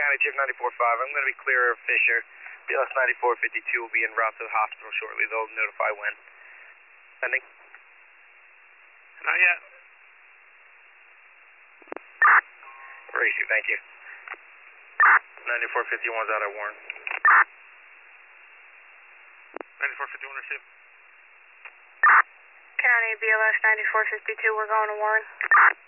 County, Chief 94.5. I'm going to be clear of Fisher. BLS 9452 will be en route to the hospital shortly. They'll notify when. Pending? Not yet. Racy, thank you. 9451's out at Warren. 9451 received. County, BLS 9452, we're going to Warren.